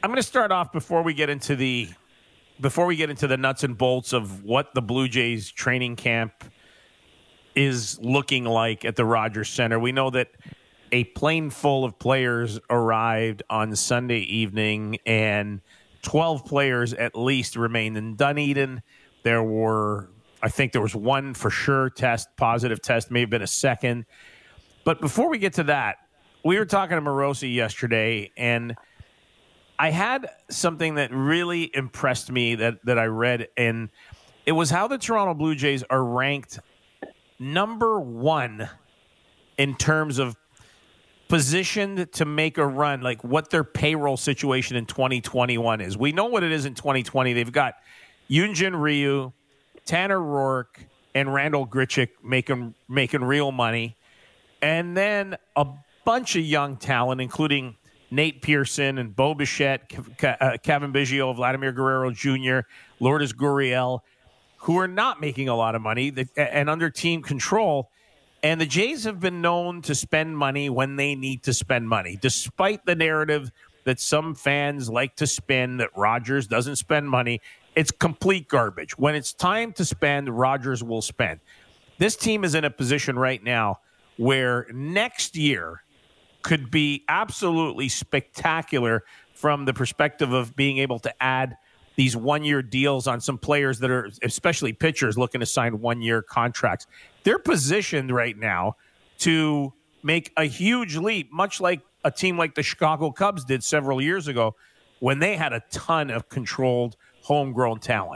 I'm going to start off before we get into the nuts and bolts of what the Blue Jays training camp is looking like at the Rogers Center. We know that a plane full of players arrived on Sunday evening, and 12 players at least remained in Dunedin. There was one for sure positive test, may have been a second. But before we get to that, we were talking to Morosi yesterday, and I had something that really impressed me that I read, and it was how the Toronto Blue Jays are ranked number one in terms of positioned to make a run, like what their payroll situation in 2021 is. We know what it is in 2020. They've got Yunjin Ryu, Tanner Rourke, and Randall Grichuk making real money. And then a bunch of young talent, including Nate Pearson and Bo Bichette, Kevin Biggio, Vladimir Guerrero Jr., Lourdes Gurriel, who are not making a lot of money and under team control. And the Jays have been known to spend money when they need to spend money, despite the narrative that some fans like to spin that Rogers doesn't spend money. It's complete garbage. When it's time to spend, Rogers will spend. This team is in a position right now where next year could be absolutely spectacular from the perspective of being able to add these one-year deals on some players that are, especially pitchers, looking to sign one-year contracts. They're positioned right now to make a huge leap, much like a team like the Chicago Cubs did several years ago when they had a ton of controlled homegrown talent.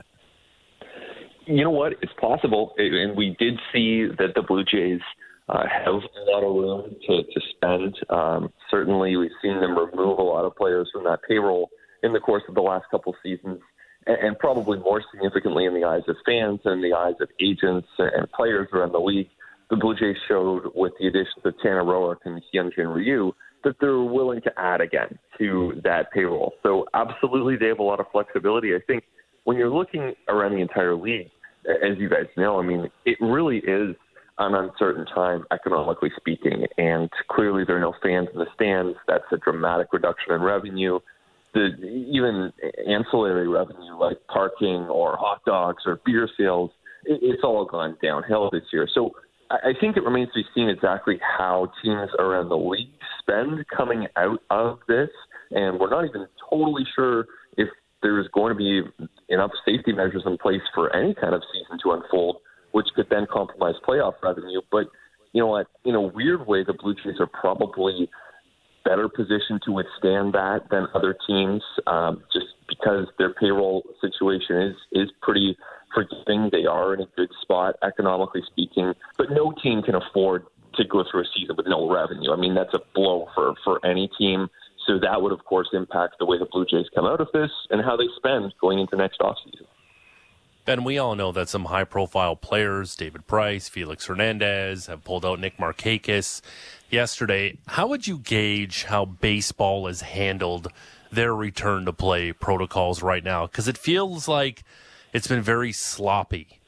You know what? It's possible. And we did see that the Blue Jays have a lot of room to spend. Certainly, we've seen them remove a lot of players from that payroll in the course of the last couple seasons, and probably more significantly in the eyes of fans and the eyes of agents and players around the league. The Blue Jays showed with the additions of Tanner Roark and Hyunjin Ryu that they're willing to add again to that payroll. So absolutely, they have a lot of flexibility. I think when you're looking around the entire league, as you guys know, I mean, it really is an uncertain time, economically speaking, and clearly there are no fans in the stands. That's a dramatic reduction in revenue. Even ancillary revenue like parking or hot dogs or beer sales, it's all gone downhill this year. So I think it remains to be seen exactly how teams around the league spend coming out of this, and we're not even totally sure if there's going to be enough safety measures in place for any kind of season to unfold, which could then compromise playoff revenue. But you know what? In a weird way, the Blue Jays are probably better positioned to withstand that than other teams, just because their payroll situation is pretty forgiving. They are in a good spot, economically speaking, but no team can afford to go through a season with no revenue. I mean, that's a blow for any team. So that would, of course, impact the way the Blue Jays come out of this and how they spend going into next offseason. Ben, we all know that some high-profile players, David Price, Felix Hernandez, have pulled out Nick Markakis yesterday. How would you gauge how baseball has handled their return-to-play protocols right now? Because it feels like it's been very sloppy.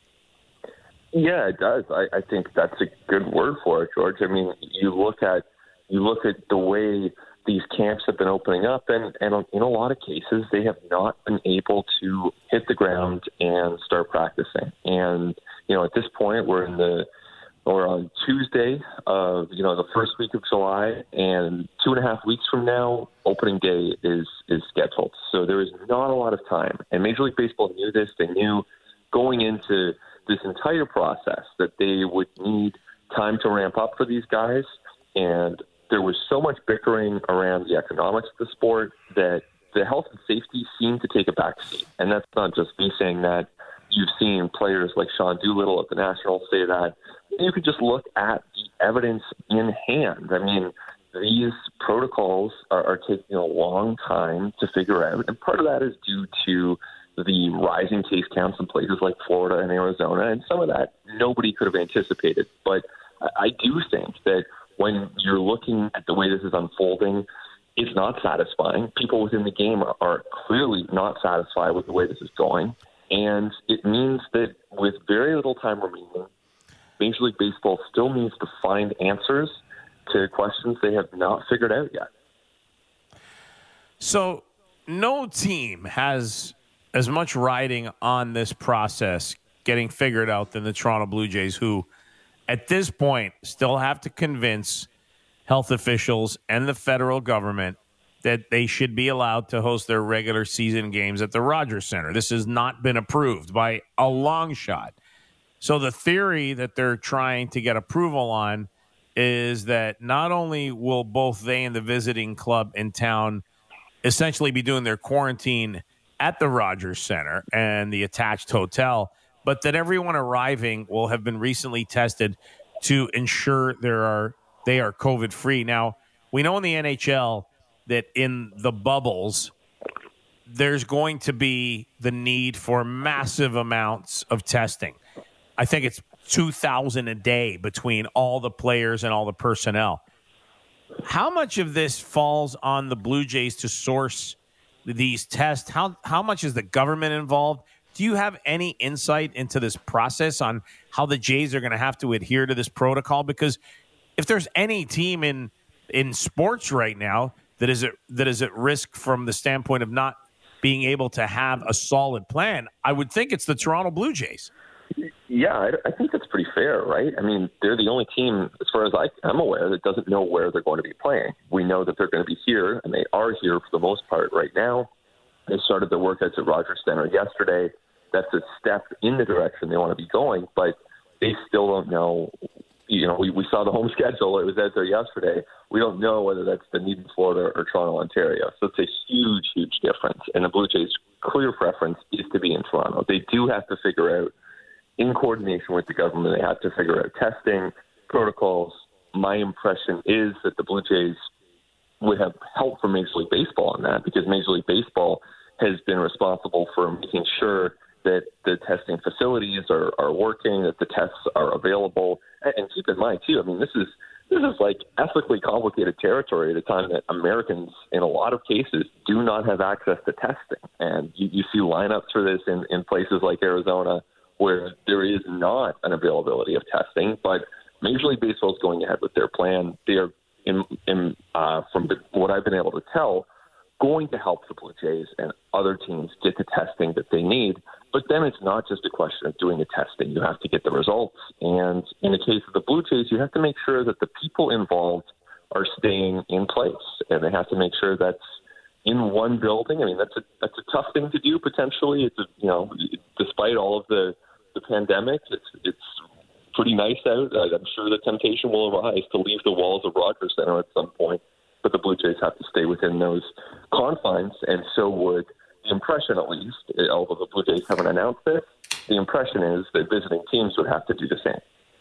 Yeah, it does. I think that's a good word for it, George. I mean, you look at the way these camps have been opening up, and in a lot of cases, they have not been able to hit the ground and start practicing. And at this point, we're on Tuesday of the first week of July, and 2.5 weeks from now, opening day is scheduled. So there is not a lot of time. And Major League Baseball knew this. They knew going into this entire process that they would need time to ramp up for these guys, and there was so much bickering around the economics of the sport that the health and safety seemed to take a backseat. And that's not just me saying that. You've seen players like Sean Doolittle at the Nationals say that. You could just look at the evidence in hand. I mean, these protocols are taking a long time to figure out, and part of that is due to the rising case counts in places like Florida and Arizona, and some of that nobody could have anticipated. But I do think that when you're looking at the way this is unfolding, it's not satisfying. People within the game are clearly not satisfied with the way this is going. And it means that with very little time remaining, Major League Baseball still needs to find answers to questions they have not figured out yet. So no team has as much riding on this process getting figured out than the Toronto Blue Jays, who at this point still have to convince health officials and the federal government that they should be allowed to host their regular season games at the Rogers Center. This has not been approved by a long shot. So the theory that they're trying to get approval on is that not only will both they and the visiting club in town essentially be doing their quarantine at the Rogers Center and the attached hotel, but that everyone arriving will have been recently tested to ensure they are COVID-free. Now, we know in the NHL that in the bubbles, there's going to be the need for massive amounts of testing. I think it's 2,000 a day between all the players and all the personnel. How much of this falls on the Blue Jays to source these tests? How much is the government involved? Do you have any insight into this process on how the Jays are going to have to adhere to this protocol? Because if there's any team in sports right now that is at risk from the standpoint of not being able to have a solid plan, I would think it's the Toronto Blue Jays. Yeah, I think that's pretty fair, right? I mean, they're the only team, as far as I'm aware, that doesn't know where they're going to be playing. We know that they're going to be here, and they are here for the most part right now. They started their workouts at Rogers Center yesterday. That's a step in the direction they want to be going, but they still don't know. You know, we saw the home schedule. It was out there yesterday. We don't know whether that's Dunedin, Florida, or Toronto, Ontario. So it's a huge, huge difference. And the Blue Jays' clear preference is to be in Toronto. They do have to figure out, in coordination with the government, they have to figure out testing protocols. My impression is that the Blue Jays would have help from Major League Baseball on that, because Major League Baseball has been responsible for making sure that the testing facilities are working, that the tests are available. And keep in mind, too, I mean, this is like ethically complicated territory at a time that Americans, in a lot of cases, do not have access to testing. And you see lineups for this in places like Arizona, where there is not an availability of testing, but Major League Baseball is going ahead with their plan. They are, from what I've been able to tell, going to help the Blue Jays and other teams get the testing that they need. But then it's not just a question of doing the testing. You have to get the results. And in the case of the Blue Jays, you have to make sure that the people involved are staying in place. And they have to make sure that's in one building. I mean, that's a tough thing to do potentially. It's despite all of the pandemic, it's pretty nice out. I'm sure the temptation will arise to leave the walls of Rogers Center at some point, but the Blue Jays have to stay within those confines, and so would the impression, at least, although the Blue Jays haven't announced this, the impression is that visiting teams would have to do the same.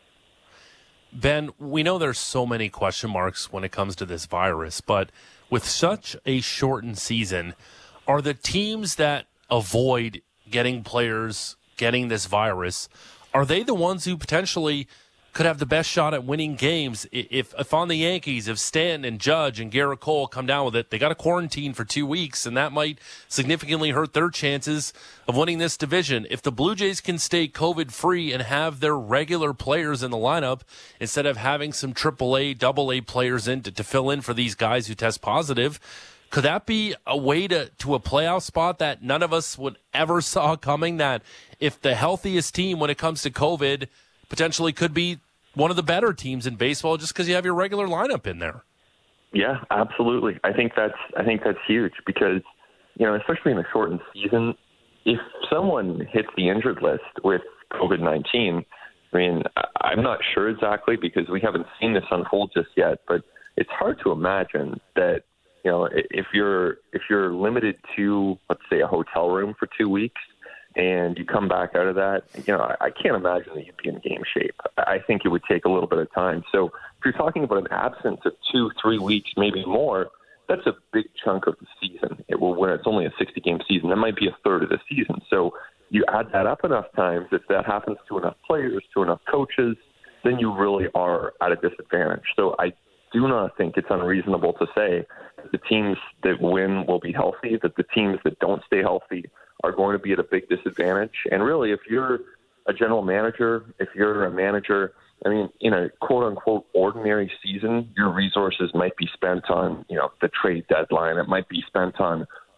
Ben, we know there's so many question marks when it comes to this virus, but with such a shortened season, are the teams that avoid getting players getting this virus, are they the ones who potentially could have the best shot at winning games? If on the Yankees, if Stanton and Judge and Garrett Cole come down with it, they got to quarantine for 2 weeks, and that might significantly hurt their chances of winning this division. If the Blue Jays can stay COVID-free and have their regular players in the lineup, instead of having some AAA, AA players in to fill in for these guys who test positive, could that be a way to a playoff spot that none of us would ever saw coming, that if the healthiest team when it comes to COVID potentially could be one of the better teams in baseball just because you have your regular lineup in there? Yeah, absolutely. I think that's huge because, especially in a shortened season, if someone hits the injured list with COVID-19, I mean, I'm not sure exactly because we haven't seen this unfold just yet, but it's hard to imagine that, if you're limited to, let's say, a hotel room for 2 weeks, and you come back out of that, I can't imagine that you'd be in game shape. I think it would take a little bit of time. So if you're talking about an absence of 2-3 weeks, maybe more, that's a big chunk of the season. When it's only a 60-game season, that might be a third of the season. So you add that up enough times, if that happens to enough players, to enough coaches, then you really are at a disadvantage. So I do not think it's unreasonable to say that the teams that win will be healthy, that the teams that don't stay healthy are going to be at a big disadvantage. And really, if you're a general manager, if you're a manager, I mean, in a quote-unquote ordinary season, your resources might be spent on, the trade deadline. It might be spent on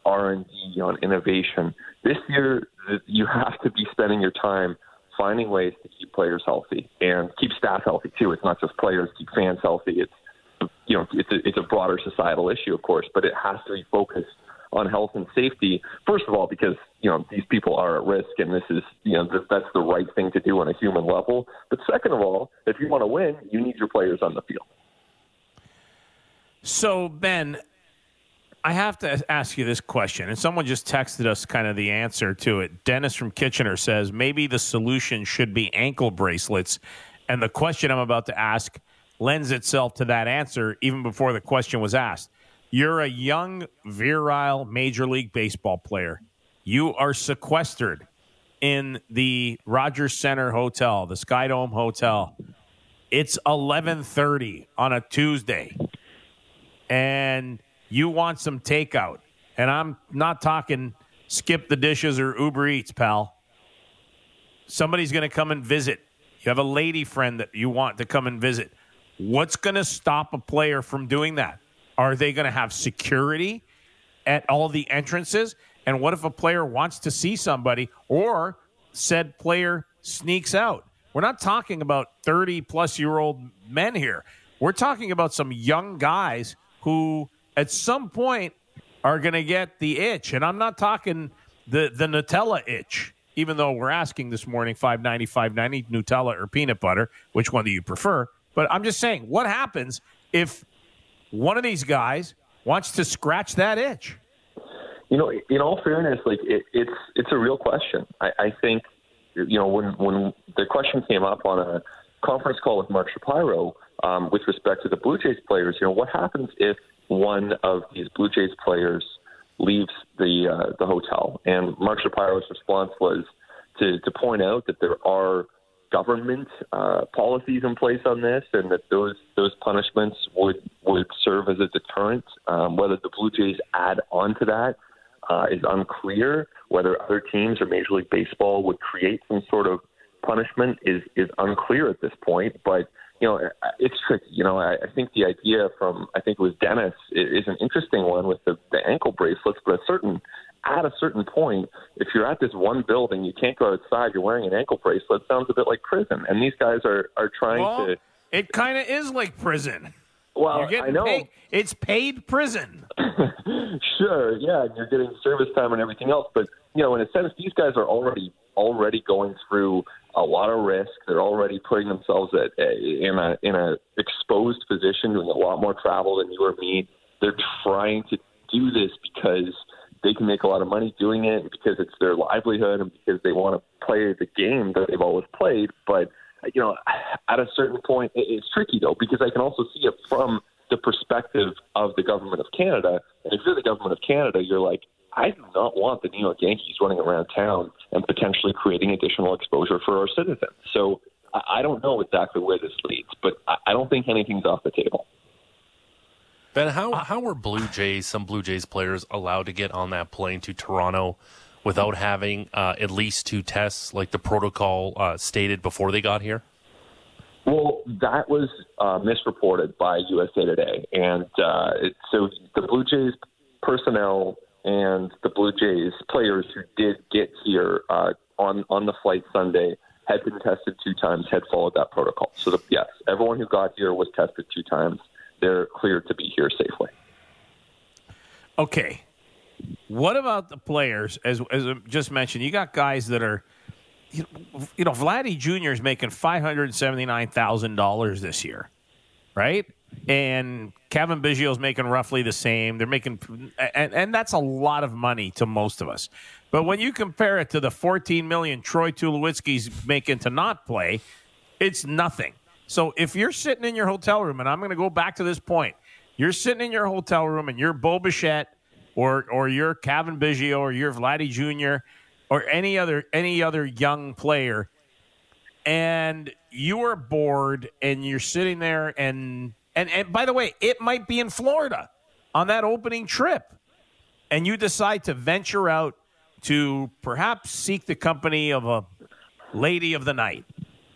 R&D, on innovation. This year, you have to be spending your time finding ways to keep players healthy and keep staff healthy too. It's not just players, keep fans healthy. It's a broader societal issue, of course, but it has to be focused on health and safety. First of all, because these people are at risk, and this is that's the right thing to do on a human level. But second of all, if you want to win, you need your players on the field. So, Ben, I have to ask you this question, and someone just texted us kind of the answer to it. Dennis from Kitchener says maybe the solution should be ankle bracelets, and the question I'm about to ask lends itself to that answer even before the question was asked. You're a young, virile Major League Baseball player. You are sequestered in the Rogers Center Hotel, the Skydome Hotel. It's 11:30 on a Tuesday, and you want some takeout. And I'm not talking skip the dishes or Uber Eats, pal. Somebody's going to come and visit. You have a lady friend that you want to come and visit. What's going to stop a player from doing that? Are they going to have security at all the entrances? And what if a player wants to see somebody or said player sneaks out? We're not talking about 30-plus-year-old men here. We're talking about some young guys who at some point are going to get the itch. And I'm not talking the Nutella itch, even though we're asking this morning, $5.90, Nutella or peanut butter. Which one do you prefer? But I'm just saying, what happens if one of these guys wants to scratch that itch? In all fairness, it's a real question. I think, when the question came up on a conference call with Mark Shapiro with respect to the Blue Jays players, what happens if one of these Blue Jays players leaves the hotel? And Mark Shapiro's response was to point out that there are government policies in place on this, and that those punishments would serve as a deterrent. Whether the Blue Jays add on to that is unclear. Whether other teams or Major League Baseball would create some sort of punishment is unclear at this point. But it's tricky. I think the idea from, I think it was Dennis, is an interesting one with the ankle bracelets. But at a certain point, if you're at this one building, you can't go outside, you're wearing an ankle bracelet, sounds a bit like prison. And these guys are trying to... It kind of is like prison. Well, I know. It's paid prison. Sure, yeah, and you're getting service time and everything else. But, in a sense, these guys are already going through a lot of risk. They're already putting themselves in a exposed position, doing a lot more travel than you or me. They're trying to do this because they can make a lot of money doing it, because it's their livelihood, and because they want to play the game that they've always played. But, at a certain point, it's tricky, though, because I can also see it from the perspective of the government of Canada. And if you're the government of Canada, you're like, I do not want the New York Yankees running around town and potentially creating additional exposure for our citizens. So I don't know exactly where this leads, but I don't think anything's off the table. Ben, how were some Blue Jays players allowed to get on that plane to Toronto without having at least 2 tests, like the protocol stated before they got here? Well, that was misreported by USA Today. And so the Blue Jays personnel and the Blue Jays players who did get here on the flight Sunday had been tested 2 times, had followed that protocol. So, yes, everyone who got here was tested 2 times. They're cleared to be here safely. Okay. What about the players? As I just mentioned, you got guys that are, Vladdy Jr. is making $579,000 this year, right? And Kevin Biggio's making roughly the same. They're making, and that's a lot of money to most of us. But when you compare it to the $14 million Troy Tulowitzki's making to not play, it's nothing. So if you're sitting in your hotel room, and I'm going to go back to this point, you're sitting in your hotel room and you're Bo Bichette or you're Kevin Biggio or you're Vladdy Jr. or any other young player, and you are bored and you're sitting there and by the way, it might be in Florida on that opening trip, and you decide to venture out to perhaps seek the company of a lady of the night.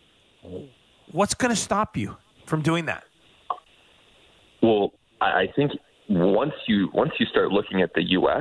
What's going to stop you from doing that? Well, I think once you start looking at the U.S.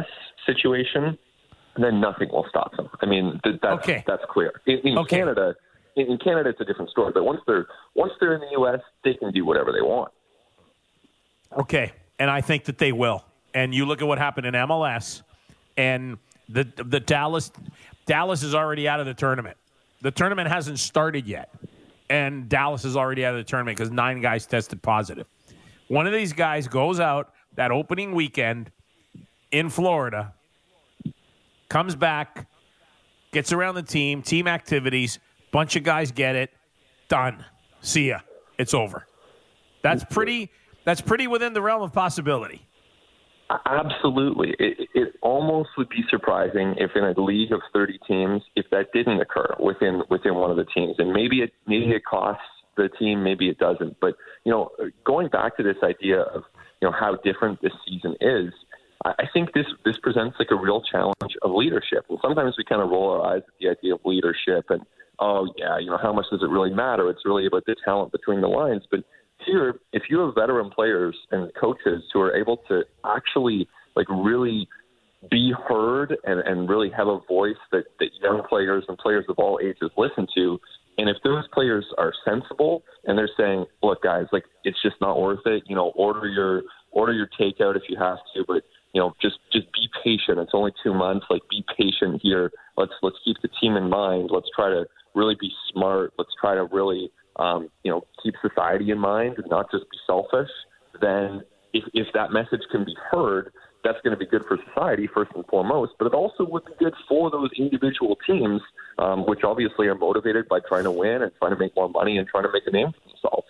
situation, then nothing will stop them. I mean, that's clear. In Canada, it's a different story. But once they're in the U.S., they can do whatever they want. Okay, and I think that they will. And you look at what happened in MLS, and the Dallas is already out of the tournament. The tournament hasn't started yet, and Dallas is already out of the tournament because 9 guys tested positive. One of these guys goes out that opening weekend in Florida, comes back, gets around the team activities, bunch of guys get it, done. See ya. It's over. That's pretty within the realm of possibility. Absolutely. It almost would be surprising if in a league of 30 teams, if that didn't occur within one of the teams. And maybe it costs the team, maybe it doesn't. But, going back to this idea of, how different this season is, I think this presents like a real challenge of leadership. And sometimes we kind of roll our eyes at the idea of leadership and, how much does it really matter? It's really about the talent between the lines. But here, if you have veteran players and coaches who are able to actually like really be heard and really have a voice that young players and players of all ages listen to, and if those players are sensible and they're saying, look, guys, like it's just not worth it, order your takeout if you have to, but just be patient. It's only 2 months. Like, be patient here. Let's keep the team in mind. Let's try to really be smart. Let's try to really keep society in mind and not just be selfish. Then if that message can be heard, that's going to be good for society first and foremost, but it also would be good for those individual teams, which obviously are motivated by trying to win and trying to make more money and trying to make a name for themselves.